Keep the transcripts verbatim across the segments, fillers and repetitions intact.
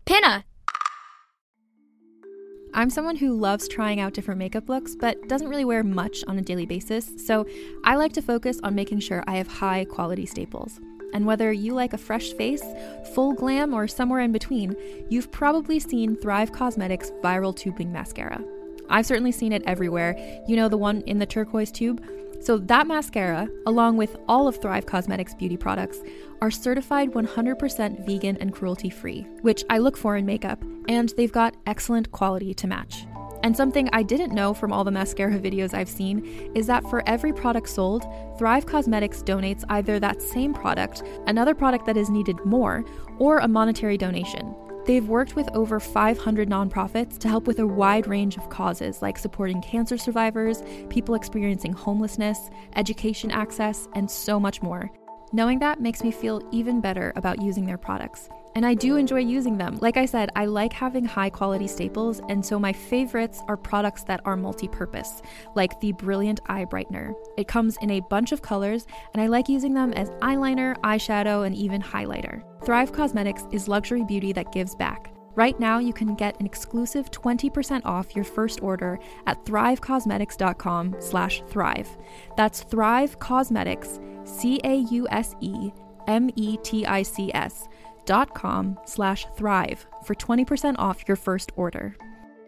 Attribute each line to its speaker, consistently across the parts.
Speaker 1: Pinna!
Speaker 2: I'm someone who loves trying out different makeup looks, but doesn't really wear much on a daily basis, so I like to focus on making sure I have high quality staples. And whether you like a fresh face, full glam, or somewhere in between, you've probably seen Thrive Causemetics Viral Tubing Mascara. I've certainly seen it everywhere. You know, the one in the turquoise tube? So that mascara, along with all of Thrive Causemetics beauty products, are certified one hundred percent vegan and cruelty-free, which I look for in makeup, and they've got excellent quality to match. And something I didn't know from all the mascara videos I've seen is that for every product sold, Thrive Causemetics donates either that same product, another product that is needed more, or a monetary donation. They've worked with over five hundred nonprofits to help with a wide range of causes like supporting cancer survivors, people experiencing homelessness, education access, and so much more. Knowing that makes me feel even better about using their products. And I do enjoy using them. Like I said, I like having high quality staples, and so my favorites are products that are multi-purpose, like the Brilliant Eye Brightener. It comes in a bunch of colors, and I like using them as eyeliner, eyeshadow, and even highlighter. Thrive Causemetics is luxury beauty that gives back. Right now, you can get an exclusive twenty percent off your first order at thrivecausemetics.com slash thrive. That's Thrive Causemetics, C A U S E M E T I C S, dot com slash thrive for twenty percent off your first order.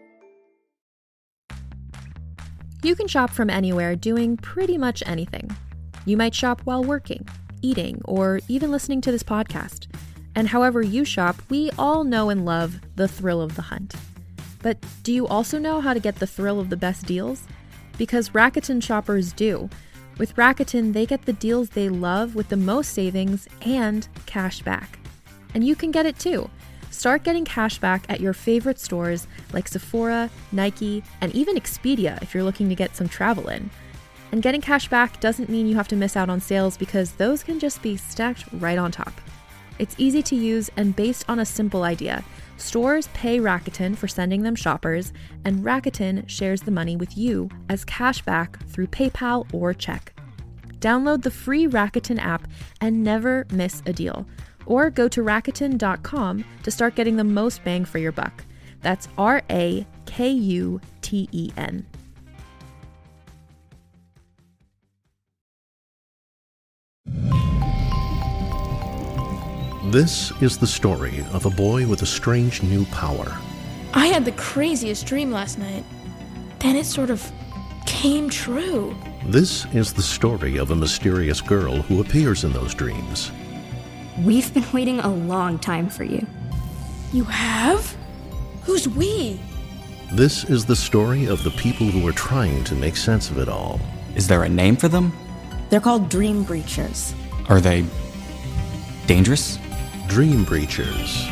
Speaker 2: You can shop from anywhere doing pretty much anything. You might shop while working, eating, or even listening to this podcast. And however you shop, we all know and love the thrill of the hunt. But do you also know how to get the thrill of the best deals? Because Rakuten shoppers do. With Rakuten, they get the deals they love with the most savings and cash back. And you can get it too. Start getting cash back at your favorite stores like Sephora, Nike, and even Expedia if you're looking to get some travel in. And getting cash back doesn't mean you have to miss out on sales, because those can just be stacked right on top. It's easy to use and based on a simple idea. Stores pay Rakuten for sending them shoppers, and Rakuten shares the money with you as cash back through PayPal or check. Download the free Rakuten app and never miss a deal. Or go to Rakuten dot com to start getting the most bang for your buck. That's R A K U T E N.
Speaker 3: This is the story of a boy with a strange new power.
Speaker 4: I had the craziest dream last night. Then it sort of came true.
Speaker 3: This is the story of a mysterious girl who appears in those dreams.
Speaker 1: We've been waiting a long time for you.
Speaker 4: You have? Who's we?
Speaker 3: This is the story of the people who are trying to make sense of it all.
Speaker 5: Is there a name for them?
Speaker 6: They're called Dream Breachers.
Speaker 5: Are they dangerous?
Speaker 3: Dream Breachers.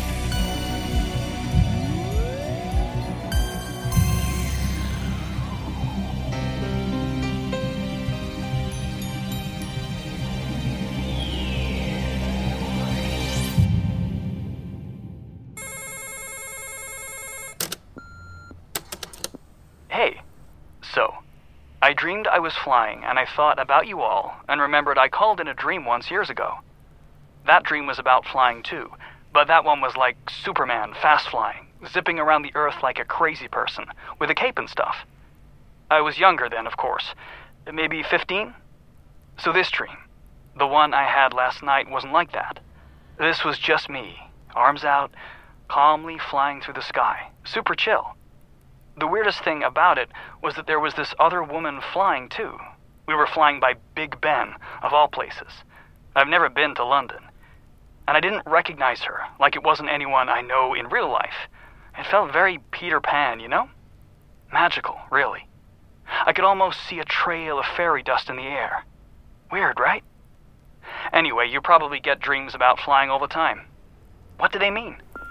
Speaker 7: Hey, so, I dreamed I was flying, and I thought about you all, and remembered I called in a dream once years ago. That dream was about flying too, but that one was like Superman, fast flying, zipping around the earth like a crazy person, with a cape and stuff. I was younger then, of course, maybe fifteen? So this dream, the one I had last night, wasn't like that. This was just me, arms out, calmly flying through the sky, super chill. The weirdest thing about it was that there was this other woman flying too. We were flying by Big Ben, of all places. I've never been to London. And I didn't recognize her, like it wasn't anyone I know in real life. It felt very Peter Pan, you know? Magical, really. I could almost see a trail of fairy dust in the air. Weird, right? Anyway, you probably get dreams about flying all the time. What do they mean?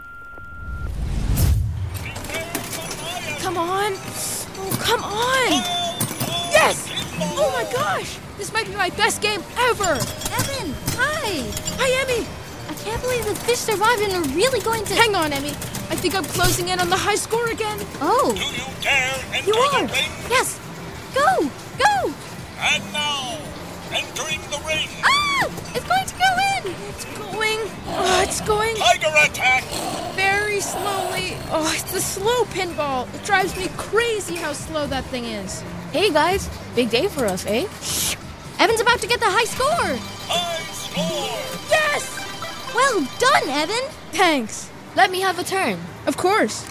Speaker 4: Come on! Oh, come on! Yes! Oh my gosh! This might be my best game ever!
Speaker 1: Evan, hi!
Speaker 4: Hi, Emmy!
Speaker 1: I can't believe the fish survived and are really going to...
Speaker 4: Hang on, Emmy. I think I'm closing in on the high score again.
Speaker 1: Oh.
Speaker 8: Do you dare enter
Speaker 1: You are!
Speaker 8: the ring?
Speaker 1: Yes! Go! Go!
Speaker 8: And now, entering the ring.
Speaker 1: Ah! It's going to go in!
Speaker 4: It's going... Oh, it's going...
Speaker 8: Tiger attack!
Speaker 4: Very very slowly. Oh, it's a slow pinball. It drives me crazy how slow that thing is.
Speaker 9: Hey, guys. Big day for us, eh?
Speaker 1: Shh! Evan's about to get the high score!
Speaker 8: High score!
Speaker 4: Yes!
Speaker 1: Well done, Evan!
Speaker 4: Thanks.
Speaker 9: Let me have a turn.
Speaker 4: Of course.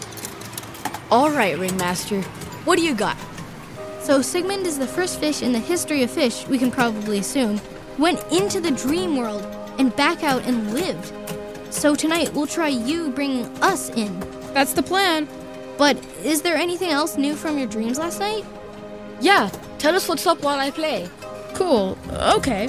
Speaker 9: All right, Ringmaster. What do you got?
Speaker 1: So Sigmund is the first fish in the history of fish, we can probably assume, went into the dream world and back out and lived. So tonight we'll try you bringing us in.
Speaker 4: That's the plan.
Speaker 1: But is there anything else new from your dreams last night?
Speaker 9: Yeah, tell us what's up while I play.
Speaker 4: Cool. Okay.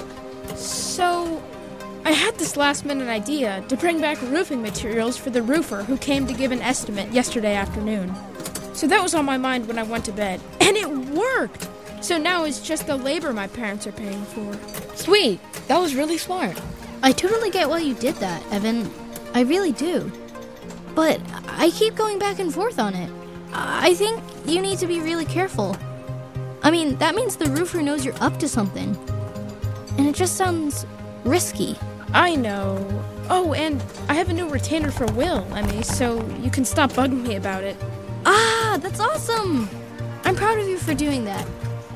Speaker 4: So, I had this last-minute idea to bring back roofing materials for the roofer who came to give an estimate yesterday afternoon. So that was on my mind when I went to bed. And it worked! So now it's just the labor my parents are paying for.
Speaker 9: Sweet. That was really smart.
Speaker 1: I totally get why you did that, Evan. I really do. But I keep going back and forth on it. I think you need to be really careful. I mean, that means the roofer knows you're up to something. And it just sounds risky.
Speaker 4: I know. Oh, and I have a new retainer for Will, Emmy, so you can stop bugging me about it.
Speaker 1: Ah, that's awesome! I'm proud of you for doing that.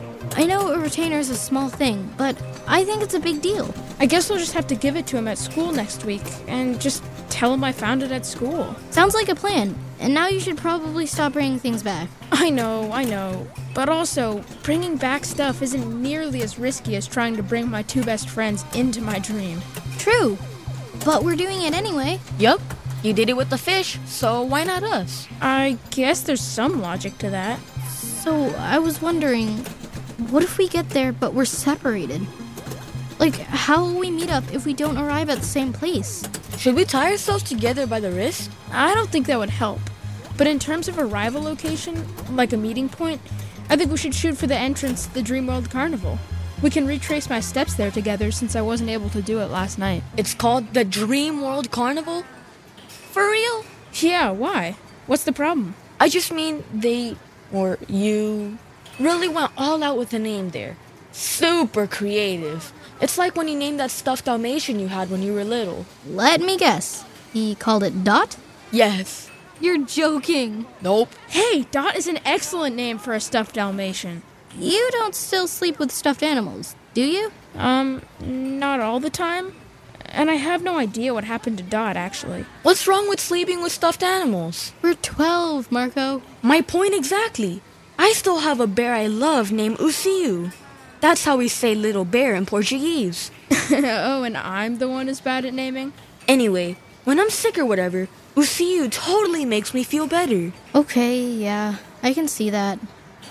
Speaker 1: I know a retainer is a small thing, but I think it's a big deal.
Speaker 4: I guess I'll just have to give it to him at school next week and just tell him I found it at school.
Speaker 1: Sounds like a plan, and now you should probably stop bringing things back.
Speaker 4: I know, I know. But also, bringing back stuff isn't nearly as risky as trying to bring my two best friends into my dream.
Speaker 1: True, but we're doing it anyway.
Speaker 9: Yup. You did it with the fish, so why not us?
Speaker 4: I guess there's some logic to that.
Speaker 1: So, I was wondering, what if we get there but we're separated? Like, how will we meet up if we don't arrive at the same place?
Speaker 9: Should we tie ourselves together by the wrist?
Speaker 4: I don't think that would help. But in terms of arrival location, like a meeting point, I think we should shoot for the entrance to the Dreamworld Carnival. We can retrace my steps there together since I wasn't able to do it last night.
Speaker 9: It's called the Dreamworld Carnival? For real?
Speaker 4: Yeah, why? What's the problem?
Speaker 9: I just mean they, or you, really went all out with the name there. Super creative. It's like when you named that stuffed Dalmatian you had when you were little.
Speaker 1: Let me guess. He called it Dot?
Speaker 9: Yes.
Speaker 1: You're joking.
Speaker 9: Nope.
Speaker 4: Hey, Dot is an excellent name for a stuffed Dalmatian.
Speaker 1: You don't still sleep with stuffed animals, do you?
Speaker 4: Um, not all the time. And I have no idea what happened to Dot, actually.
Speaker 9: What's wrong with sleeping with stuffed animals?
Speaker 1: We're twelve, Marco.
Speaker 9: My point exactly. I still have a bear I love named Usiu. That's how we say little bear in Portuguese.
Speaker 4: Oh, and I'm the one who's bad at naming?
Speaker 9: Anyway, when I'm sick or whatever, Usiu totally makes me feel better.
Speaker 1: Okay, yeah, I can see that.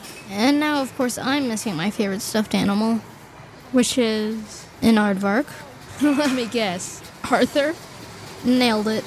Speaker 1: And now, of course, I'm missing my favorite stuffed animal.
Speaker 4: Which is?
Speaker 1: An aardvark.
Speaker 4: Let me guess. Arthur?
Speaker 1: Nailed it.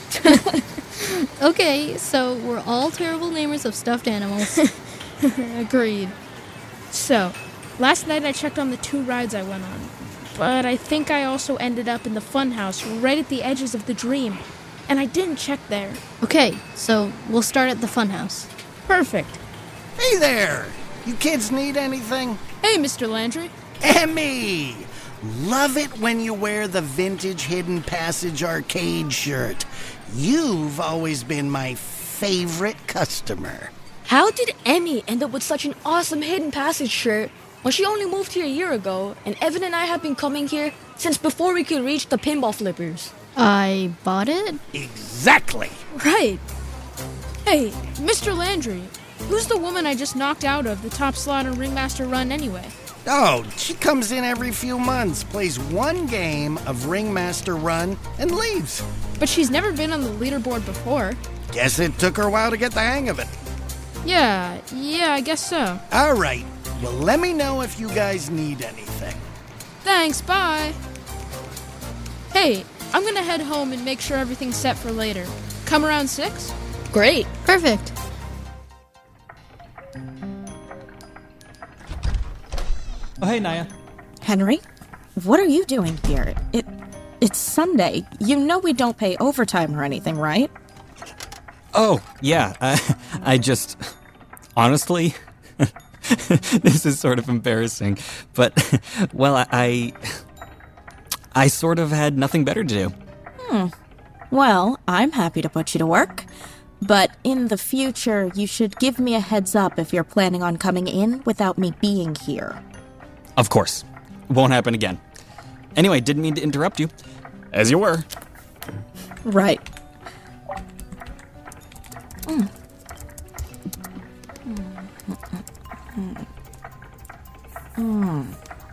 Speaker 1: Okay, so we're all terrible namers of stuffed animals.
Speaker 4: Agreed. So, last night I checked on the two rides I went on. But I think I also ended up in the funhouse right at the edges of the dream. And I didn't check there.
Speaker 1: Okay, so we'll start at the funhouse.
Speaker 4: Perfect.
Speaker 10: Hey there! You kids need anything?
Speaker 4: Hey, Mister Landry.
Speaker 10: Emmy! Love it when you wear the vintage Hidden Passage arcade shirt. You've always been my favorite customer.
Speaker 9: How did Emmy end up with such an awesome Hidden Passage shirt when she only moved here a year ago, and Evan and I have been coming here since before we could reach the pinball flippers?
Speaker 1: I bought it?
Speaker 10: Exactly!
Speaker 4: Right. Hey, Mister Landry, who's the woman I just knocked out of the top slot on Ringmaster Run anyway?
Speaker 10: Oh, she comes in every few months, plays one game of Ringmaster Run, and leaves.
Speaker 4: But she's never been on the leaderboard before.
Speaker 10: Guess it took her a while to get the hang of it.
Speaker 4: Yeah, yeah, I guess so.
Speaker 10: All right. Well, let me know if you guys need anything.
Speaker 4: Thanks, bye. Hey, I'm gonna head home and make sure everything's set for later. Come around six?
Speaker 9: Great.
Speaker 1: Perfect.
Speaker 5: Oh, hey, Naya.
Speaker 6: Henry, what are you doing here? It, it's Sunday. You know we don't pay overtime or anything, right?
Speaker 5: Oh, yeah. Uh, I just... Honestly, this is sort of embarrassing. But, well, I... I sort of had nothing better to do.
Speaker 6: Hmm. Well, I'm happy to put you to work. But in the future, you should give me a heads up if you're planning on coming in without me being here.
Speaker 5: Of course. Won't happen again. Anyway, didn't mean to interrupt you. As you were.
Speaker 6: Right. Mm. Mm. Mm.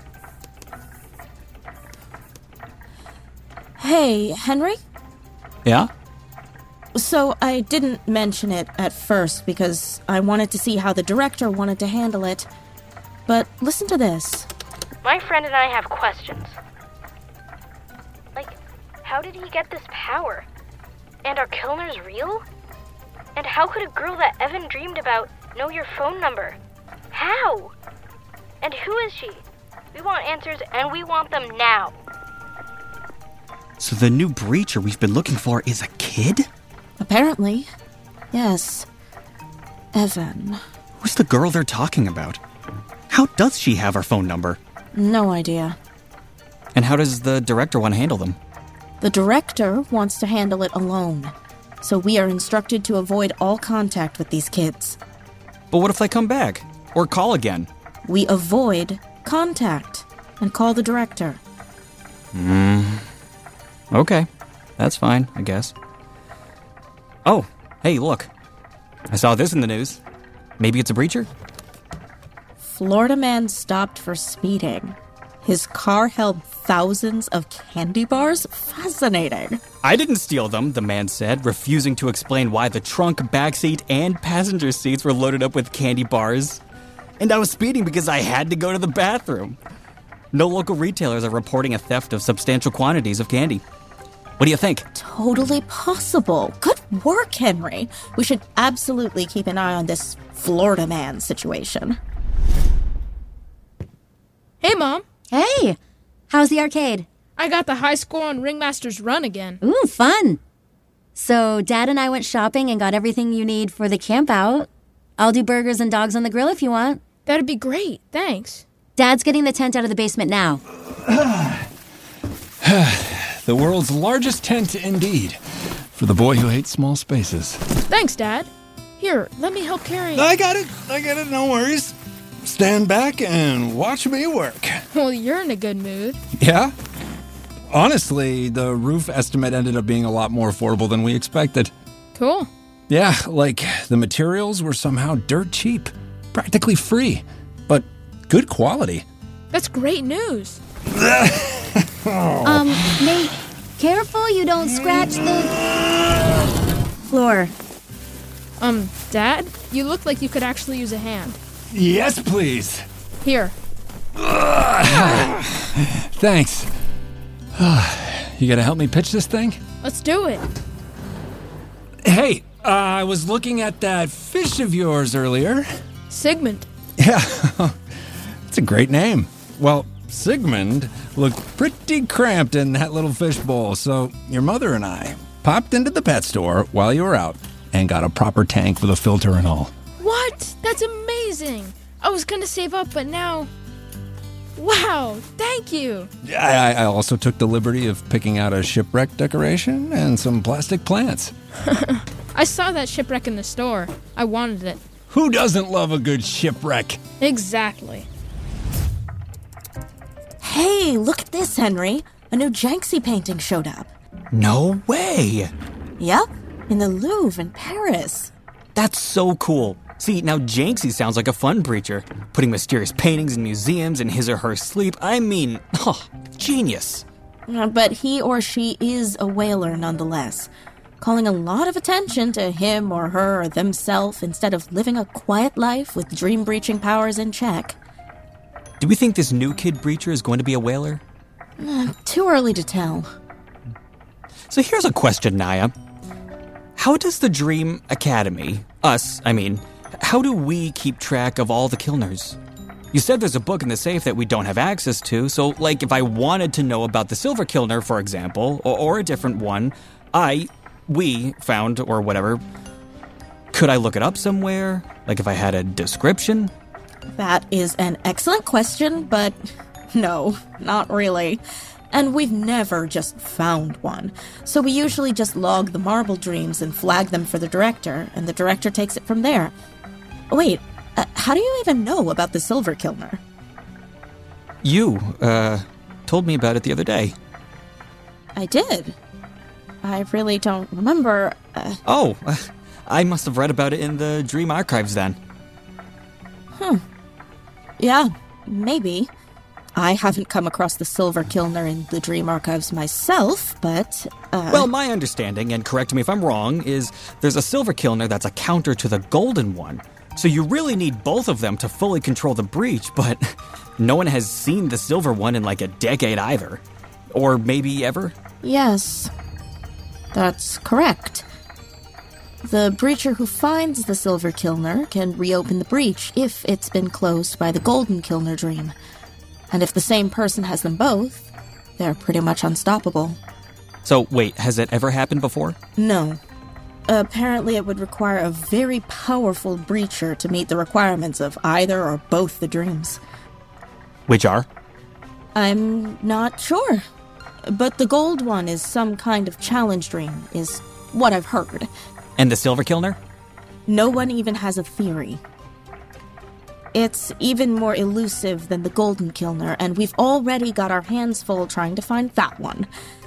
Speaker 6: Hey, Henry?
Speaker 5: Yeah?
Speaker 6: So I didn't mention it at first because I wanted to see how the director wanted to handle it. But listen to this.
Speaker 11: My friend and I have questions. Like, how did he get this power? And are Kilners real? And how could a girl that Evan dreamed about know your phone number? How? And who is she? We want answers, and we want them now.
Speaker 5: So the new Breacher we've been looking for is a kid?
Speaker 6: Apparently. Yes. Evan.
Speaker 5: Who's the girl they're talking about? How does she have our phone number?
Speaker 6: No idea.
Speaker 5: And how does the director want to handle them?
Speaker 6: The director wants to handle it alone. So we are instructed to avoid all contact with these kids.
Speaker 5: But what if they come back? Or call again?
Speaker 6: We avoid contact and call the director.
Speaker 5: Hmm. Okay. That's fine, I guess. Oh, hey, look. I saw this in the news. Maybe it's a Breacher?
Speaker 6: Florida man stopped for speeding. His car held thousands of candy bars? Fascinating.
Speaker 5: I didn't steal them, the man said, refusing to explain why the trunk, backseat, and passenger seats were loaded up with candy bars. And I was speeding because I had to go to the bathroom. No local retailers are reporting a theft of substantial quantities of candy. What do you think?
Speaker 6: Totally possible. Good work, Henry. We should absolutely keep an eye on this Florida man situation.
Speaker 4: Hey, Mom.
Speaker 12: Hey, how's the arcade?
Speaker 4: I got the high score on Ringmaster's Run again.
Speaker 12: Ooh, fun. So Dad and I went shopping and got everything you need for the camp out. I'll do burgers and dogs on the grill if you want.
Speaker 4: That'd be great, thanks.
Speaker 12: Dad's getting the tent out of the basement now.
Speaker 13: The world's largest tent indeed, for the boy who hates small spaces.
Speaker 4: Thanks, Dad. Here, let me help carry...
Speaker 13: I got it, I got it, no worries. Stand back and watch me work.
Speaker 4: Well, you're in a good mood.
Speaker 13: Yeah? Honestly, the roof estimate ended up being a lot more affordable than we expected.
Speaker 4: Cool.
Speaker 13: Yeah, like the materials were somehow dirt cheap, practically free, but good quality.
Speaker 4: That's great news.
Speaker 12: oh. Um, Nate, careful you don't scratch the floor.
Speaker 4: Um, Dad, you look like you could actually use a hand.
Speaker 13: Yes, please.
Speaker 4: Here.
Speaker 13: Thanks. You gotta help me pitch this thing?
Speaker 4: Let's do it.
Speaker 13: Hey, uh, I was looking at that fish of yours earlier.
Speaker 4: Sigmund.
Speaker 13: Yeah, it's a great name. Well, Sigmund looked pretty cramped in that little fish bowl, so your mother and I popped into the pet store while you were out and got a proper tank with a filter and all.
Speaker 4: What? That's amazing. I was gonna save up, but now... Wow, thank you.
Speaker 13: I, I also took the liberty of picking out a shipwreck decoration and some plastic plants.
Speaker 4: I saw that shipwreck in the store. I wanted it.
Speaker 13: Who doesn't love a good shipwreck?
Speaker 4: Exactly.
Speaker 6: Hey, look at this, Henry. A new Janksy painting showed up.
Speaker 5: No way!
Speaker 6: Yep, in the Louvre in Paris.
Speaker 5: That's so cool. See, now Janksy sounds like a fun Breacher. Putting mysterious paintings in museums in his or her sleep. I mean, oh, genius.
Speaker 6: Uh, but he or she is a whaler nonetheless, calling a lot of attention to him or her or themselves instead of living a quiet life with dream-breaching powers in check.
Speaker 5: Do we think this new kid Breacher is going to be a whaler?
Speaker 6: Uh, too early to tell.
Speaker 5: So here's a question, Naya. How does the Dream Academy, us, I mean, how do we keep track of all the Kilners? You said there's a book in the safe that we don't have access to, so, like, if I wanted to know about the Silver Kilner, for example, or, or a different one, I, we, found, or whatever, could I look it up somewhere? Like, if I had a description?
Speaker 6: That is an excellent question, but no, not really. And we've never just found one, so we usually just log the marble dreams and flag them for the director, and the director takes it from there. Wait, uh, how do you even know about the Silver Kilner?
Speaker 5: You, uh, told me about it the other day.
Speaker 6: I did. I really don't remember. Uh...
Speaker 5: Oh, uh, I must have read about it in the Dream Archives then.
Speaker 6: Hmm. Yeah, maybe. I haven't come across the Silver Kilner in the Dream Archives myself, but, uh...
Speaker 5: Well, my understanding, and correct me if I'm wrong, is there's a Silver Kilner that's a counter to the Golden one. So you really need both of them to fully control the breach, but no one has seen the Silver one in like a decade either. Or maybe ever?
Speaker 6: Yes. That's correct. The breacher who finds the Silver Kilner can reopen the breach if it's been closed by the Golden Kilner dream. And if the same person has them both, they're pretty much unstoppable.
Speaker 5: So, wait, has it ever happened before?
Speaker 6: No. Apparently it would require a very powerful breacher to meet the requirements of either or both the dreams.
Speaker 5: Which are?
Speaker 6: I'm not sure. But the gold one is some kind of challenge dream, is what I've heard.
Speaker 5: And the Silver Kilner?
Speaker 6: No one even has a theory. It's even more elusive than the Golden Kilner, and we've already got our hands full trying to find that one.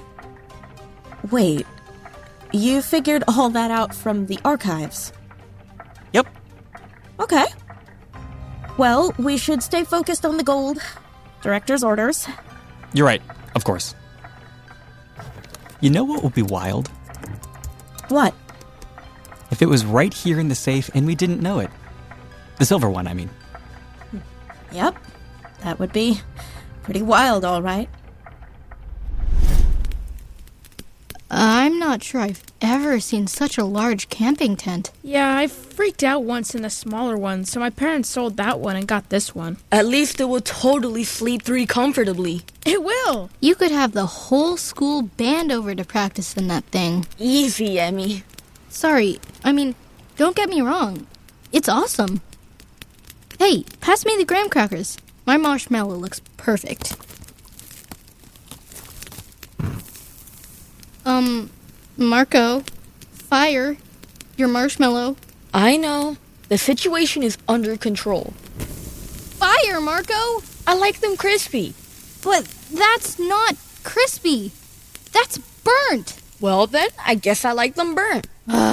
Speaker 6: Wait, you figured all that out from the archives?
Speaker 5: Yep.
Speaker 6: Okay. Well, we should stay focused on the gold. Director's orders.
Speaker 5: You're right, of course. You know what would be wild?
Speaker 6: What?
Speaker 5: If it was right here in the safe and we didn't know it. The silver one, I mean.
Speaker 6: Yep. That would be pretty wild, all right.
Speaker 1: I'm not sure I've ever seen such a large camping tent.
Speaker 4: Yeah, I freaked out once in a smaller one, so my parents sold that one and got this one.
Speaker 9: At least it will totally sleep three comfortably.
Speaker 4: It will!
Speaker 1: You could have the whole school band over to practice in that thing.
Speaker 9: Easy, Emmy.
Speaker 1: Sorry, I mean, don't get me wrong. It's awesome. Hey, pass me the graham crackers. My marshmallow looks perfect. Um, Marco, fire, your marshmallow.
Speaker 9: I know. The situation is under control.
Speaker 1: Fire, Marco!
Speaker 9: I like them crispy.
Speaker 1: But that's not crispy. That's burnt.
Speaker 9: Well then, I guess I like them burnt.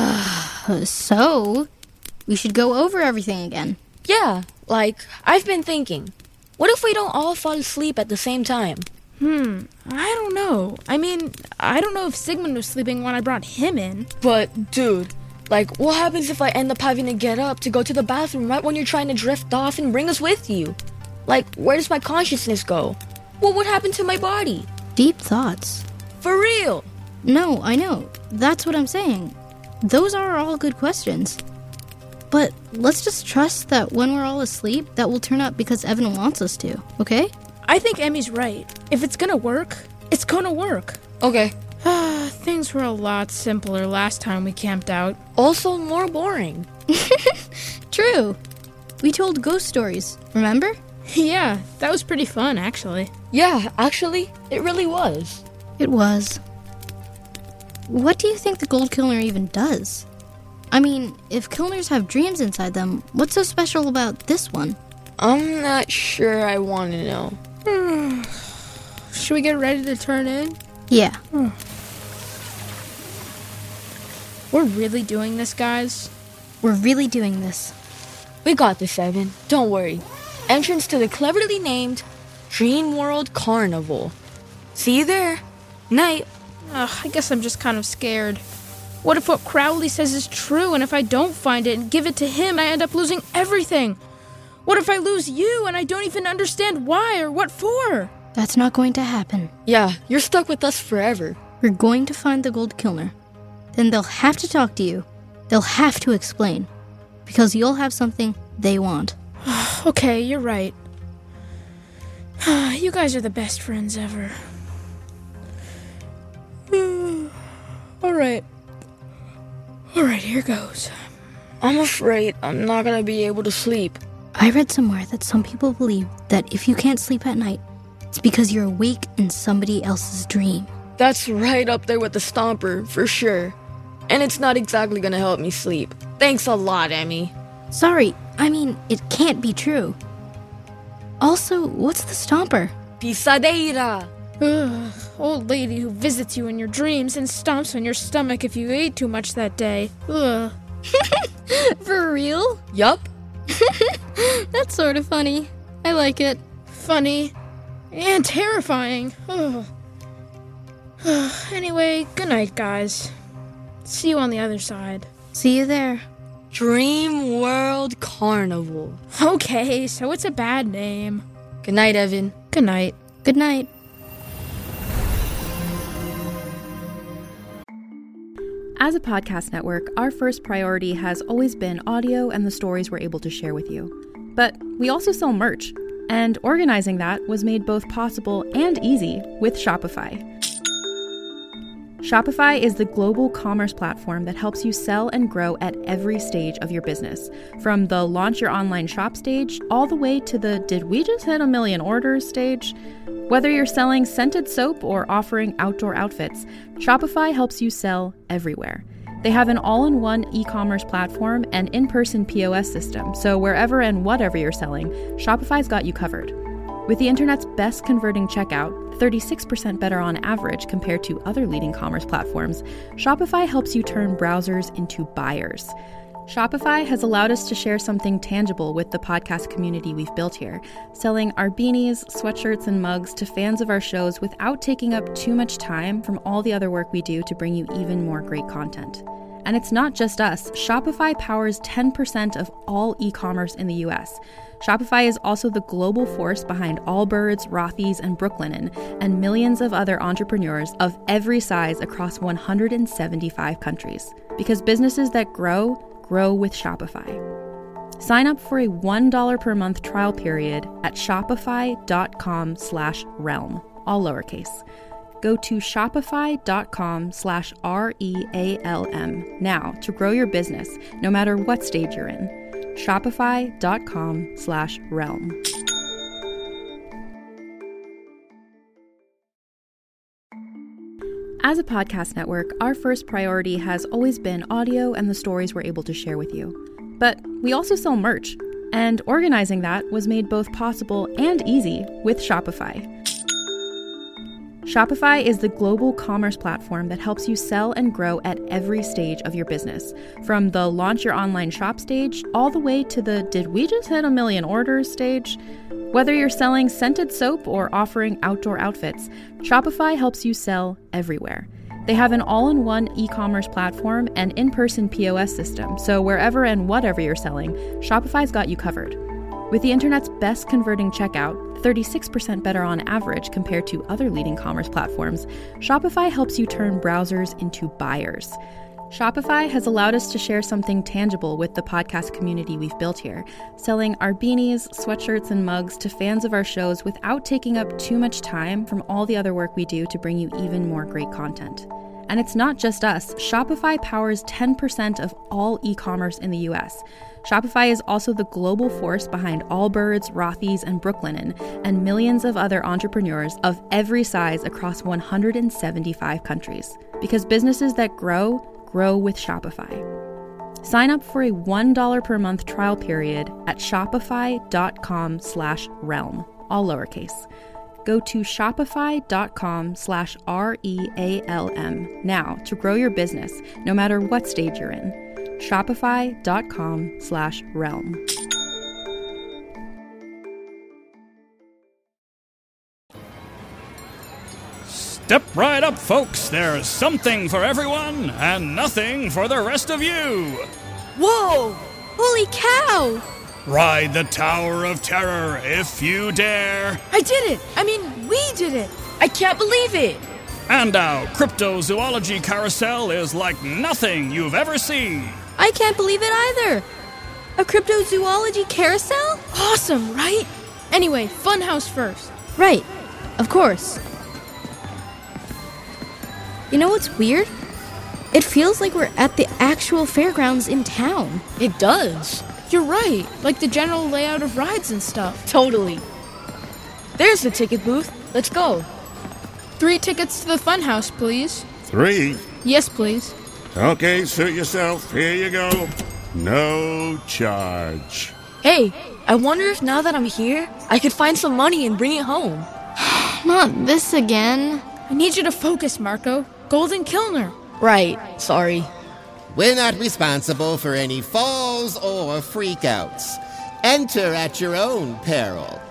Speaker 1: So, we should go over everything again.
Speaker 9: Yeah, like, I've been thinking. What if we don't all fall asleep at the same time?
Speaker 4: Hmm, I don't know. I mean, I don't know if Sigmund was sleeping when I brought him in.
Speaker 9: But, dude, like, what happens if I end up having to get up to go to the bathroom right when you're trying to drift off and bring us with you? Like, where does my consciousness go? What would happen to my body?
Speaker 1: Deep thoughts.
Speaker 9: For real?
Speaker 1: No, I know. That's what I'm saying. Those are all good questions. But let's just trust that when we're all asleep, that will turn up because Evan wants us to, okay?
Speaker 4: I think Emmy's right. If it's gonna work, it's gonna work.
Speaker 9: Okay.
Speaker 4: Things were a lot simpler last time we camped out.
Speaker 9: Also more boring.
Speaker 1: True. We told ghost stories, remember?
Speaker 4: Yeah, that was pretty fun, actually.
Speaker 9: Yeah, actually, it really was.
Speaker 1: It was. What do you think the Gold Kilner even does? I mean, if Kilners have dreams inside them, what's so special about this one?
Speaker 9: I'm not sure I want to know.
Speaker 4: Should we get ready to turn in?
Speaker 1: Yeah.
Speaker 4: Hmm. We're really doing this, guys?
Speaker 1: We're really doing this.
Speaker 9: We got this, Evan. Don't worry. Entrance to the cleverly named Dream World Carnival. See you there. Night.
Speaker 4: Ugh, I guess I'm just kind of scared. What if what Crowley says is true, and if I don't find it and give it to him, I end up losing everything? What if I lose you and I don't even understand why or what for?
Speaker 1: That's not going to happen.
Speaker 9: Yeah, you're stuck with us forever.
Speaker 1: We're going to find the Gold Kilner. Then they'll have to talk to you. They'll have to explain. Because you'll have something they want.
Speaker 4: Okay, you're right. You guys are the best friends ever. Alright. Alright, here goes.
Speaker 9: I'm afraid I'm not gonna be able to sleep.
Speaker 1: I read somewhere that some people believe that if you can't sleep at night, It's because you're awake in somebody else's dream.
Speaker 9: That's right up there with the Stomper, for sure. And it's not exactly gonna help me sleep. Thanks a lot, Emmy.
Speaker 1: Sorry, I mean, it can't be true. Also, what's the Stomper?
Speaker 9: Pisadeira!
Speaker 4: Ugh, old lady who visits you in your dreams and stomps on your stomach if you ate too much that day. Ugh.
Speaker 1: For real?
Speaker 9: Yup.
Speaker 1: That's sort of funny. I like it.
Speaker 4: Funny. And terrifying. Ugh. Anyway, good night, guys. See you on the other side.
Speaker 1: See you there.
Speaker 9: Dream World Carnival.
Speaker 4: Okay, so it's a bad name.
Speaker 9: Good night, Evan.
Speaker 4: Good night.
Speaker 1: Good night.
Speaker 2: As a podcast network, our first priority has always been audio and the stories we're able to share with you. But we also sell merch, and organizing that was made both possible and easy with Shopify. Shopify is the global commerce platform that helps you sell and grow at every stage of your business, from the launch your online shop stage all the way to the did we just hit a million orders stage. Whether you're selling scented soap or offering outdoor outfits, Shopify helps you sell everywhere. They have an all-in-one e-commerce platform and in-person P O S system, so wherever and whatever you're selling, Shopify's got you covered. With the internet's best converting checkout, thirty-six percent better on average compared to other leading commerce platforms, Shopify helps you turn browsers into buyers. Shopify has allowed us to share something tangible with the podcast community we've built here, selling our beanies, sweatshirts, and mugs to fans of our shows without taking up too much time from all the other work we do to bring you even more great content. And it's not just us. Shopify powers ten percent of all e-commerce in the U S. Shopify is also the global force behind Allbirds, Rothy's, and Brooklinen, and millions of other entrepreneurs of every size across one hundred seventy-five countries. Because businesses that grow, grow with Shopify. Sign up for a one dollar per month trial period at shopify.com slash realm, all lowercase. Go to shopify.com slash R-E-A-L-M now to grow your business, no matter what stage you're in. Shopify.com slash realm. As a podcast network, our first priority has always been audio and the stories we're able to share with you. But we also sell merch, and organizing that was made both possible and easy with Shopify. Shopify is the global commerce platform that helps you sell and grow at every stage of your business, from the launch your online shop stage all the way to the did we just hit a million orders stage. Whether you're selling scented soap or offering outdoor outfits, Shopify helps you sell everywhere. They have an all-in-one e-commerce platform and in-person P O S system, so wherever and whatever you're selling, Shopify's got you covered. With the internet's best converting checkout, thirty-six percent better on average compared to other leading commerce platforms, Shopify helps you turn browsers into buyers. Shopify has allowed us to share something tangible with the podcast community we've built here, selling our beanies, sweatshirts, and mugs to fans of our shows without taking up too much time from all the other work we do to bring you even more great content. And it's not just us. Shopify powers ten percent of all e-commerce in the U S. Shopify is also the global force behind Allbirds, Rothy's, and Brooklinen, and millions of other entrepreneurs of every size across one hundred seventy-five countries. Because businesses that grow, grow with Shopify. Sign up for a one dollar per month trial period at shopify.com slash realm, all lowercase. Go to shopify.com slash R-E-A-L-M now to grow your business, no matter what stage you're in. Shopify.com slash realm.
Speaker 8: Step right up, folks. There's something for everyone and nothing for the rest of you.
Speaker 1: Whoa! Holy cow!
Speaker 8: Ride the Tower of Terror if you dare.
Speaker 4: I did it! I mean, we did it!
Speaker 9: I can't believe it!
Speaker 8: And our cryptozoology carousel is like nothing you've ever seen.
Speaker 1: I can't believe it either! A cryptozoology carousel?
Speaker 4: Awesome, right? Anyway, Funhouse first.
Speaker 1: Right. Of course. You know what's weird? It feels like we're at the actual fairgrounds in town.
Speaker 9: It does.
Speaker 4: You're right. Like the general layout of rides and stuff.
Speaker 9: Totally. There's the ticket booth. Let's go.
Speaker 4: Three tickets to the funhouse, please.
Speaker 14: Three?
Speaker 4: Yes, please.
Speaker 14: Okay, suit yourself. Here you go. No charge.
Speaker 9: Hey, I wonder if now that I'm here, I could find some money and bring it home.
Speaker 1: Not this again.
Speaker 4: I need you to focus, Marco. Golden Kilner.
Speaker 9: Right, sorry.
Speaker 15: We're not responsible for any falls or freakouts. Enter at your own peril.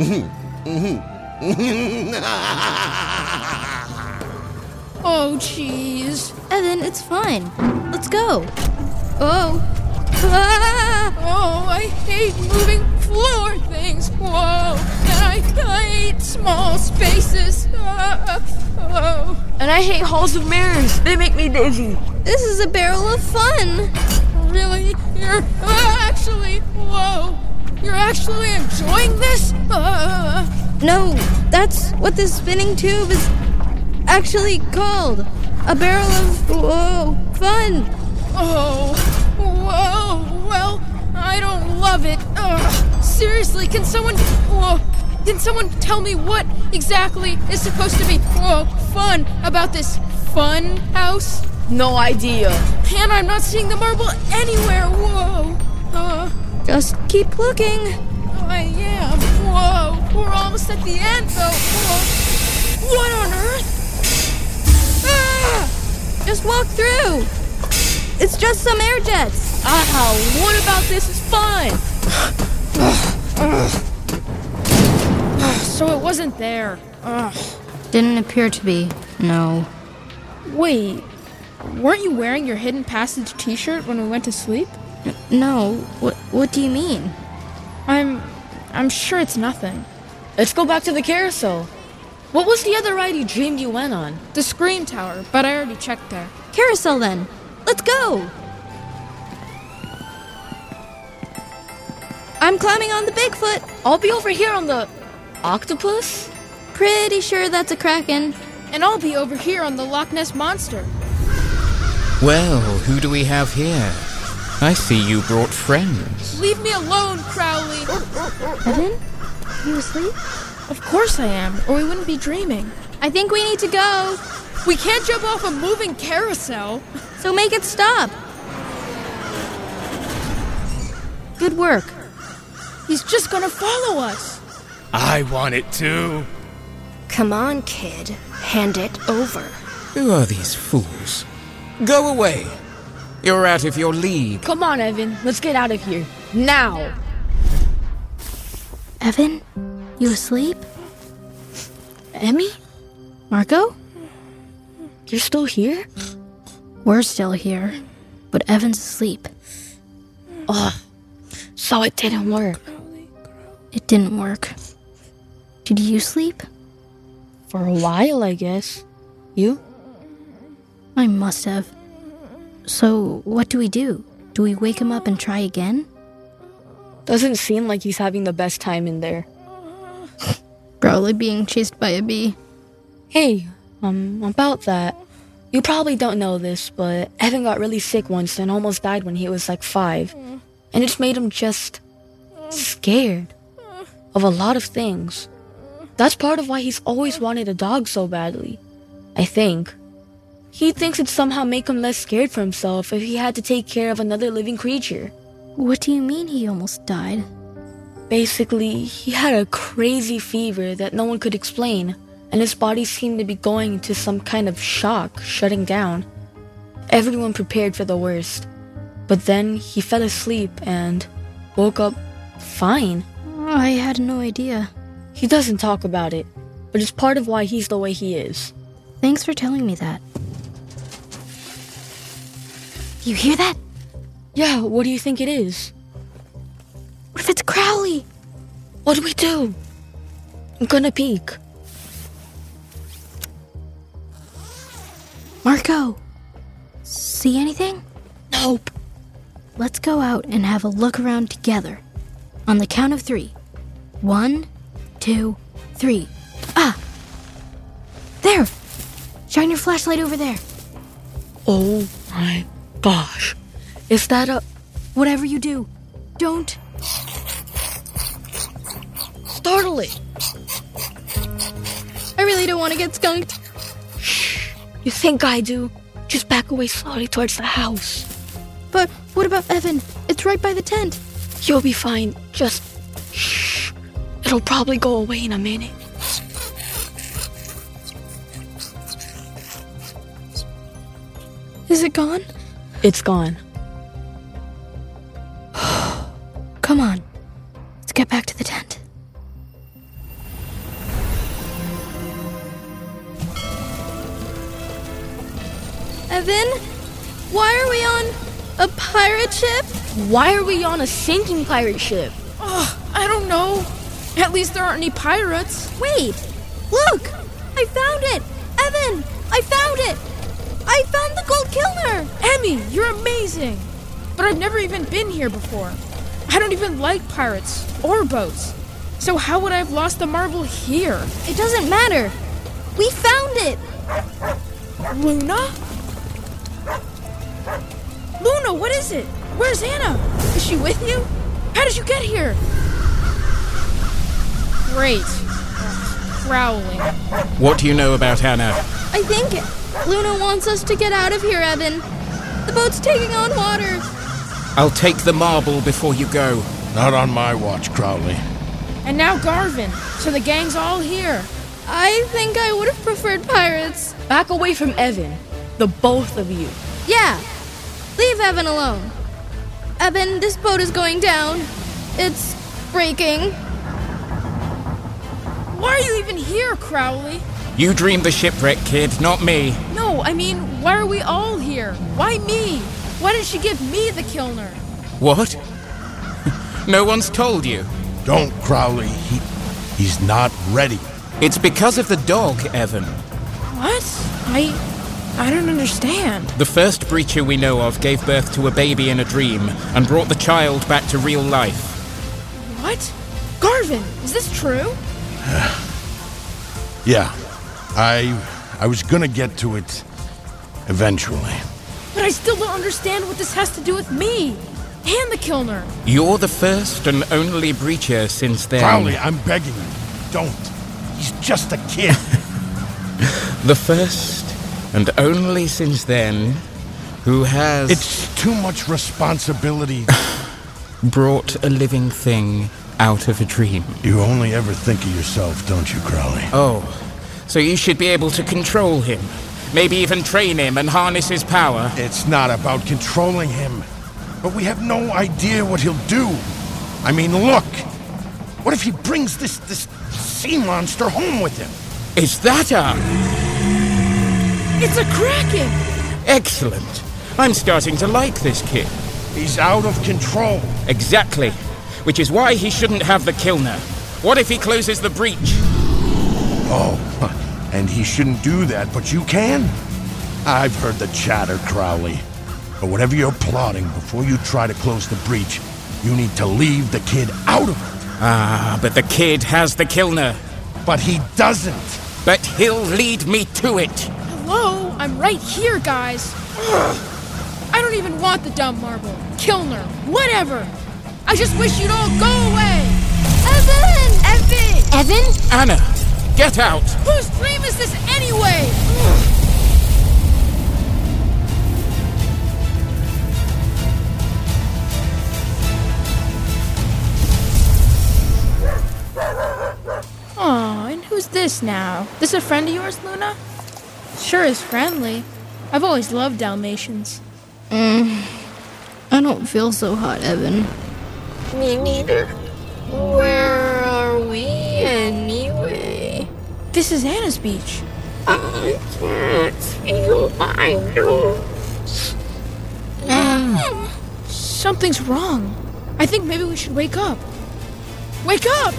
Speaker 4: Oh, jeez.
Speaker 1: Evan, it's fine. Let's go. Oh. Ah!
Speaker 4: Oh, I hate moving floor things. Whoa. And I, I hate small spaces. Ah, oh.
Speaker 9: And I hate halls of mirrors. They make me dizzy.
Speaker 1: This is a barrel of fun.
Speaker 4: Really? You're uh, actually... Whoa. You're actually enjoying this? Uh.
Speaker 1: No, that's what this spinning tube is actually called. A barrel of, whoa, fun.
Speaker 4: Oh, whoa, well, I don't love it. Ugh. Seriously, can someone, whoa, can someone tell me what exactly is supposed to be, whoa, fun about this fun house?
Speaker 9: No idea.
Speaker 4: And I'm not seeing the marble anywhere, whoa. Uh,
Speaker 1: Just keep looking.
Speaker 4: I am, whoa, we're almost at the end, though, whoa. What on earth? Ah!
Speaker 1: Just walk through. It's just some air jets.
Speaker 9: Ah, what about this is fun?
Speaker 4: So it wasn't there. Ugh.
Speaker 1: Didn't appear to be, no.
Speaker 4: Wait, weren't you wearing your Hidden Passage t-shirt when we went to sleep?
Speaker 1: N- no, what What do you mean?
Speaker 4: I'm... I'm sure it's nothing.
Speaker 9: Let's go back to the carousel. What was the other ride you dreamed you went on?
Speaker 4: The Scream Tower, but I already checked there.
Speaker 1: Carousel then. Let's go. I'm climbing on the Bigfoot.
Speaker 9: I'll be over here on the octopus?
Speaker 1: Pretty sure that's a kraken.
Speaker 4: And I'll be over here on the Loch Ness Monster.
Speaker 5: Well, who do we have here? I see you brought friends.
Speaker 4: Leave me alone, Crowley.
Speaker 1: Evan? You asleep?
Speaker 4: Of course I am, or we wouldn't be dreaming.
Speaker 1: I think we need to go.
Speaker 4: We can't jump off a moving carousel.
Speaker 1: So make it stop. Good work.
Speaker 4: He's just gonna follow us.
Speaker 16: I want it too.
Speaker 11: Come on, kid. Hand it over.
Speaker 5: Who are these fools? Go away. You're out of your league.
Speaker 9: Come on, Evan. Let's get out of here. Now.
Speaker 1: Evan? You asleep?
Speaker 9: Emmy?
Speaker 1: Marco?
Speaker 9: You're still here?
Speaker 1: We're still here, but Evan's asleep.
Speaker 9: Ugh. So it didn't work.
Speaker 1: It didn't work. Did you sleep?
Speaker 9: For a while, I guess. You?
Speaker 1: I must have. So, what do we do? Do we wake him up and try again?
Speaker 9: Doesn't seem like he's having the best time in there.
Speaker 1: Probably being chased by a bee.
Speaker 9: Hey, um, about that. You probably don't know this, but Evan got really sick once and almost died when he was like five. And it's made him just scared of a lot of things. That's part of why he's always wanted a dog so badly, I think. He thinks it'd somehow make him less scared for himself if he had to take care of another living creature.
Speaker 1: What do you mean he almost died?
Speaker 9: Basically, he had a crazy fever that no one could explain, and his body seemed to be going into some kind of shock, shutting down. Everyone prepared for the worst. But then he fell asleep and woke up fine.
Speaker 1: I had no idea.
Speaker 9: He doesn't talk about it, but it's part of why he's the way he is.
Speaker 1: Thanks for telling me that. You hear that?
Speaker 9: Yeah, what do you think it is?
Speaker 1: What if it's Crowley?
Speaker 9: What do we do? I'm gonna peek.
Speaker 1: Marco, see anything?
Speaker 9: Nope.
Speaker 1: Let's go out and have a look around together. On the count of three. One, two, three. Ah! There! Shine your flashlight over there.
Speaker 9: Oh my gosh. Is that a...
Speaker 1: Whatever you do, don't...
Speaker 9: startle it.
Speaker 1: I really don't want to get skunked.
Speaker 9: Shh. You think I do? Just back away slowly towards the house.
Speaker 1: But what about Evan? It's right by the tent.
Speaker 9: You'll be fine. Just shh. It'll probably go away in a minute.
Speaker 1: Is it gone?
Speaker 9: It's gone.
Speaker 1: Come on. Let's get back to the tent. Evan? Why are we on a pirate ship?
Speaker 9: Why are we on a sinking pirate ship?
Speaker 4: Oh, I don't know. At least there aren't any pirates.
Speaker 1: Wait! Look! I found it! Evan! I found it! I found the gold Kilner!
Speaker 4: Emmy, you're amazing! But I've never even been here before. I don't even like pirates or boats. So how would I have lost the marble here?
Speaker 1: It doesn't matter. We found it!
Speaker 4: Luna? Luna, what is it? Where's Anna? Is she with you? How did you get here? Great. Growling.
Speaker 17: What do you know about Anna?
Speaker 1: I think Luna wants us to get out of here, Evan. The boat's taking on water.
Speaker 17: I'll take the marble before you go.
Speaker 14: Not on my watch, Crowley.
Speaker 4: And now Garvin. So the gang's all here.
Speaker 1: I think I would have preferred pirates.
Speaker 9: Back away from Evan. The both of you.
Speaker 1: Yeah. Leave Evan alone. Evan, this boat is going down. It's breaking.
Speaker 4: Why are you even here, Crowley?
Speaker 17: You dreamed the shipwreck, kid, not me.
Speaker 4: No, I mean, why are we all here? Why me? Why did she give me the Kilner?
Speaker 17: What? No one's told you.
Speaker 14: Don't, Crowley. He, he's not ready.
Speaker 17: It's because of the dog, Evan.
Speaker 4: What? I... I don't understand.
Speaker 17: The first breacher we know of gave birth to a baby in a dream and brought the child back to real life.
Speaker 4: What? Garvin, is this true?
Speaker 14: Yeah. I... I was gonna get to it eventually.
Speaker 4: But I still don't understand what this has to do with me and the Kilner.
Speaker 17: You're the first and only breacher since then.
Speaker 14: Crowley, I'm begging you. Don't. He's just a kid.
Speaker 17: The first and only since then who has...
Speaker 14: It's too much responsibility.
Speaker 17: Brought a living thing out of a dream.
Speaker 14: You only ever think of yourself, don't you, Crowley?
Speaker 17: Oh, so you should be able to control him. Maybe even train him and harness his power.
Speaker 14: It's not about controlling him. But we have no idea what he'll do. I mean, look. What if he brings this, this sea monster home with him?
Speaker 17: Is that a...
Speaker 4: It's a Kraken!
Speaker 17: Excellent. I'm starting to like this kid.
Speaker 14: He's out of control.
Speaker 17: Exactly. Which is why he shouldn't have the Kilner. What if he closes the breach?
Speaker 14: Oh, and he shouldn't do that, but you can? I've heard the chatter, Crowley. But whatever you're plotting, before you try to close the breach, you need to leave the kid out of it.
Speaker 17: Ah, but the kid has the Kilner.
Speaker 14: But he doesn't.
Speaker 17: But he'll lead me to it.
Speaker 4: Hello? I'm right here, guys. Ugh. I don't even want the dumb marble. Kilner. Whatever. I just wish you'd all go away.
Speaker 1: Evan!
Speaker 4: Evan!
Speaker 12: Evan?
Speaker 17: Anna, get out.
Speaker 4: Whose dream is this anyway? Ugh. Aw, and who's this now? This a friend of yours, Luna? Sure is friendly. I've always loved Dalmatians.
Speaker 1: Mm, I don't feel so hot, Evan.
Speaker 6: Me neither. Where are we anyway?
Speaker 4: This is Anna's beach.
Speaker 6: I can't feel my nose.
Speaker 4: Mm. Something's wrong. I think maybe we should wake up. Wake up!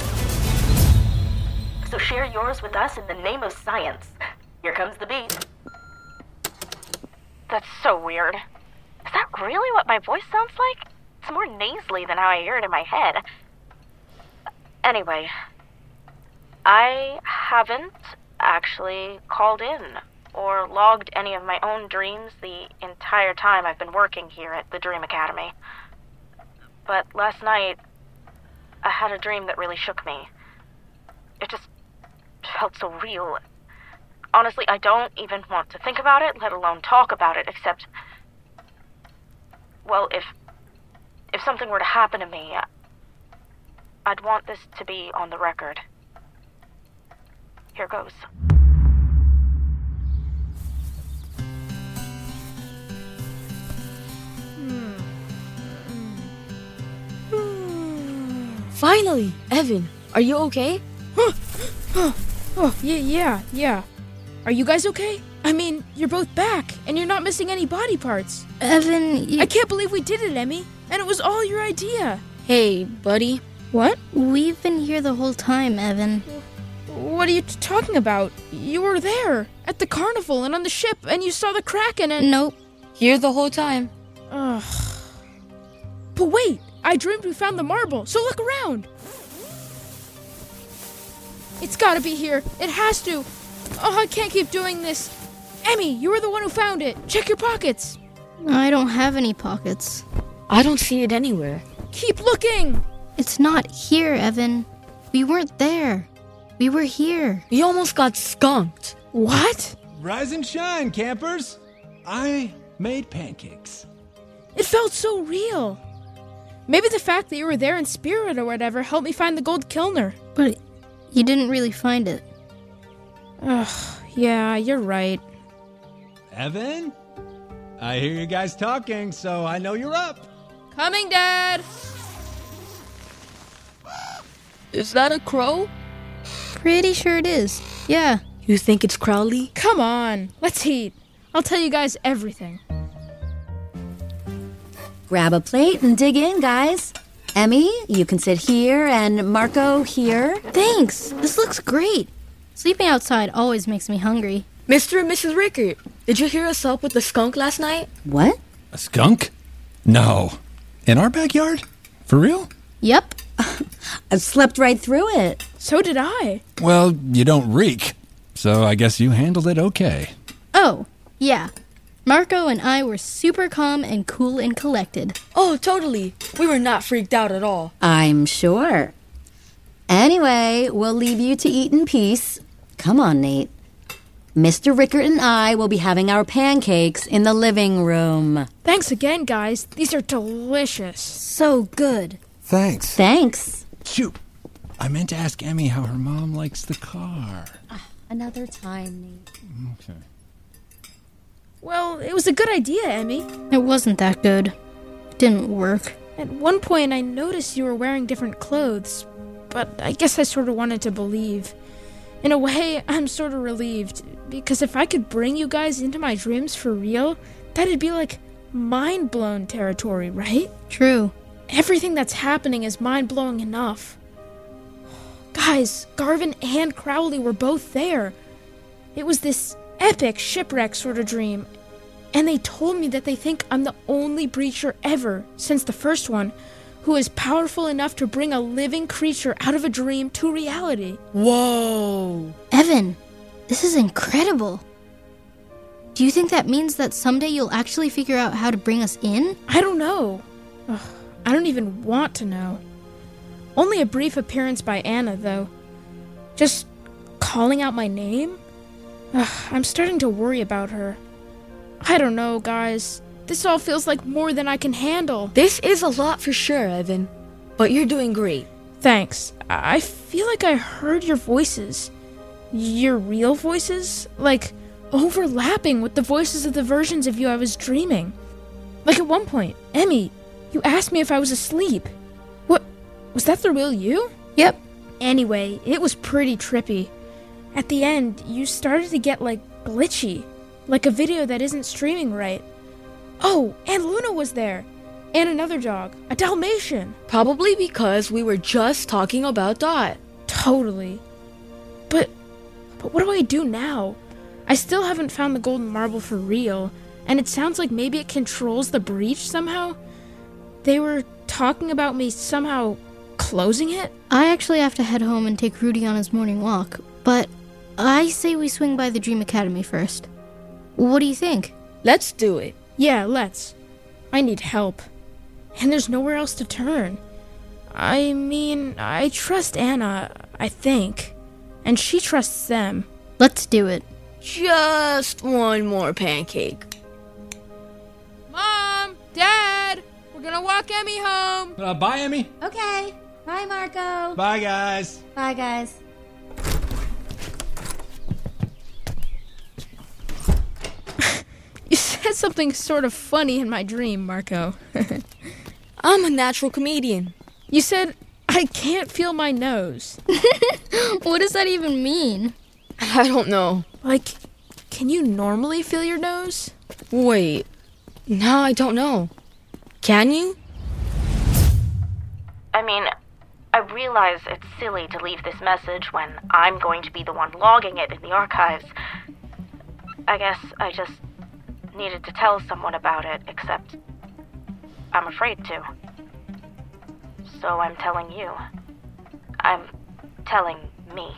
Speaker 18: So share yours with us in the name of science. Here comes the beat. That's so weird. Is that really what my voice sounds like? It's more nasally than how I hear it in my head. Anyway, I haven't actually called in or logged any of my own dreams the entire time I've been working here at the Dream Academy. But last night, I had a dream that really shook me. It just felt so real Honestly, I don't even want to think about it, let alone talk about it, except... Well, if... If something were to happen to me, I'd want this to be on the record. Here goes.
Speaker 9: Finally! Evan, are you okay?
Speaker 4: Oh, oh, yeah, yeah, yeah. Are you guys okay? I mean, you're both back, and you're not missing any body parts.
Speaker 1: Evan, you...
Speaker 4: I can't believe we did it, Emmy. And it was all your idea.
Speaker 9: Hey, buddy.
Speaker 4: What?
Speaker 1: We've been here the whole time, Evan.
Speaker 4: What are you t- talking about? You were there, at the carnival and on the ship, and you saw the Kraken and...
Speaker 1: Nope.
Speaker 9: Here the whole time.
Speaker 4: Ugh. But wait, I dreamed we found the marble, so look around. It's gotta be here. It has to. Oh, I can't keep doing this. Emmy, you were the one who found it. Check your pockets.
Speaker 1: I don't have any pockets.
Speaker 9: I don't see it anywhere.
Speaker 4: Keep looking.
Speaker 1: It's not here, Evan. We weren't there. We were here.
Speaker 9: We almost got skunked.
Speaker 4: What?
Speaker 13: Rise and shine, campers. I made pancakes.
Speaker 4: It felt so real. Maybe the fact that you were there in spirit or whatever helped me find the gold Kilner.
Speaker 1: But you didn't really find it.
Speaker 4: Ugh, yeah, you're right.
Speaker 13: Evan? I hear you guys talking, so I know you're up.
Speaker 4: Coming, Dad!
Speaker 9: Is that a crow?
Speaker 1: Pretty sure it is. Yeah.
Speaker 9: You think it's Crowley?
Speaker 4: Come on, let's eat. I'll tell you guys everything.
Speaker 12: Grab a plate and dig in, guys. Emmy, you can sit here, and Marco here.
Speaker 1: Thanks. This looks great. Sleeping outside always makes me hungry.
Speaker 9: Mister and Missus Rickert, did you hear us up with the skunk last night?
Speaker 12: What?
Speaker 13: A skunk? No. In our backyard? For real?
Speaker 1: Yep.
Speaker 12: I slept right through it.
Speaker 4: So did I.
Speaker 13: Well, you don't reek, so I guess you handled it okay.
Speaker 1: Oh, yeah. Marco and I were super calm and cool and collected.
Speaker 9: Oh, totally. We were not freaked out at all.
Speaker 12: I'm sure. Anyway, we'll leave you to eat in peace. Come on, Nate. Mister Rickert and I will be having our pancakes in the living room.
Speaker 4: Thanks again, guys. These are delicious.
Speaker 1: So good.
Speaker 13: Thanks.
Speaker 12: Thanks.
Speaker 13: Shoot. I meant to ask Emmy how her mom likes the car.
Speaker 12: Uh, another time, Nate.
Speaker 13: Okay.
Speaker 4: Well, it was a good idea, Emmy.
Speaker 1: It wasn't that good. It didn't work.
Speaker 4: At one point, I noticed you were wearing different clothes, but I guess I sort of wanted to believe. In a way, I'm sort of relieved, because if I could bring you guys into my dreams for real, that'd be like mind-blown territory, right?
Speaker 1: True.
Speaker 4: Everything that's happening is mind-blowing enough. Guys, Garvin and Crowley were both there. It was this epic shipwreck sort of dream, and they told me that they think I'm the only breacher ever, since the first one, who is powerful enough to bring a living creature out of a dream to reality.
Speaker 9: Whoa!
Speaker 1: Evan, this is incredible. Do you think that means that someday you'll actually figure out how to bring us in?
Speaker 4: I don't know. Ugh, I don't even want to know. Only a brief appearance by Anna, though. Just calling out my name? Ugh, I'm starting to worry about her. I don't know, guys. This all feels like more than I can handle.
Speaker 9: This is a lot for sure, Evan. But you're doing great.
Speaker 4: Thanks. I feel like I heard your voices. Your real voices? Like, overlapping with the voices of the versions of you I was dreaming. Like at one point, Emmy, you asked me if I was asleep. What? Was that the real you?
Speaker 1: Yep.
Speaker 4: Anyway, it was pretty trippy. At the end, you started to get, like, glitchy. Like a video that isn't streaming right. Oh, and Luna was there. And another dog. A Dalmatian.
Speaker 9: Probably because we were just talking about Dot.
Speaker 4: Totally. But, but what do I do now? I still haven't found the golden marble for real. And it sounds like maybe it controls the breach somehow. They were talking about me somehow closing it.
Speaker 1: I actually have to head home and take Rudy on his morning walk. But I say we swing by the Dream Academy first. What do you think?
Speaker 9: Let's do it.
Speaker 4: Yeah, let's. I need help. And there's nowhere else to turn. I mean, I trust Anna, I think. And she trusts them.
Speaker 1: Let's do it.
Speaker 9: just one more pancake.
Speaker 4: Mom! Dad! We're gonna walk Emmy home!
Speaker 13: Uh, bye, Emmy.
Speaker 12: Okay. Bye, Marco.
Speaker 13: Bye, guys.
Speaker 12: Bye, guys.
Speaker 4: You said something sort of funny in my dream, Marco.
Speaker 9: I'm a natural comedian.
Speaker 4: You said, I can't feel my nose.
Speaker 1: What does that even mean?
Speaker 9: I don't know.
Speaker 4: Like, can you normally feel your nose?
Speaker 9: Wait. No, I don't know. Can you?
Speaker 18: I mean, I realize it's silly to leave this message when I'm going to be the one logging it in the archives. I guess I just needed to tell someone about it, except I'm afraid to. So I'm telling you. I'm telling me.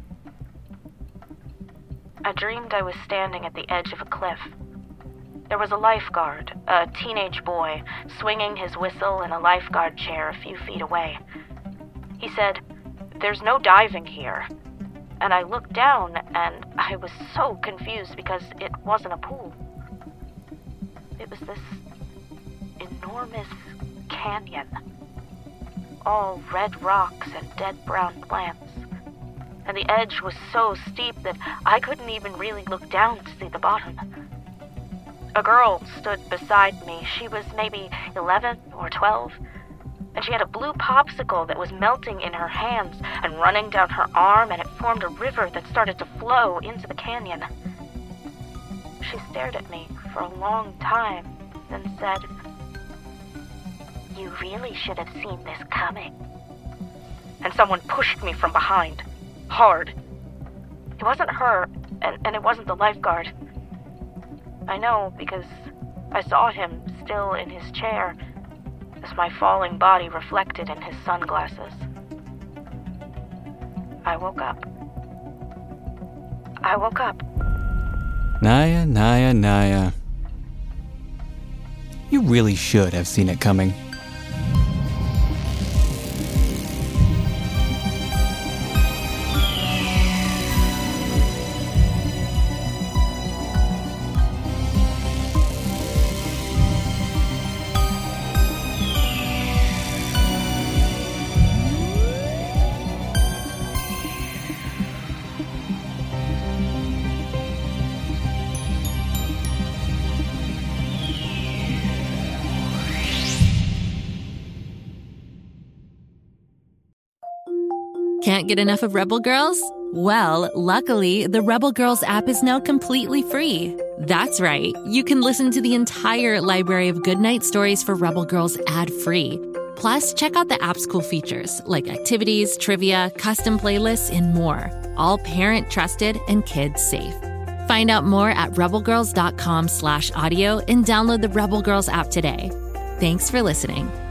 Speaker 18: I dreamed I was standing at the edge of a cliff. There was a lifeguard, a teenage boy, swinging his whistle in a lifeguard chair a few feet away. He said, "There's no diving here." And I looked down, and I was so confused because it wasn't a pool. It was this enormous canyon. All red rocks and dead brown plants. And the edge was so steep that I couldn't even really look down to see the bottom. A girl stood beside me. She was maybe eleven or twelve, and she had a blue popsicle that was melting in her hands and running down her arm, and it formed a river that started to flow into the canyon. She stared at me for a long time, then said, "You really should have seen this coming." And someone pushed me from behind, hard. It wasn't her, and, and it wasn't the lifeguard. I know because I saw him still in his chair as my falling body reflected in his sunglasses. I woke up. I woke up.
Speaker 5: Naya, Naya, Naya. You really should have seen it coming.
Speaker 19: Can't get enough of Rebel Girls? Well, luckily, the Rebel Girls app is now completely free. That's right. You can listen to the entire library of goodnight stories for Rebel Girls ad-free. Plus, check out the app's cool features like activities, trivia, custom playlists, and more. All parent-trusted and kids-safe. Find out more at rebelgirls.com slash audio and download the Rebel Girls app today. Thanks for listening.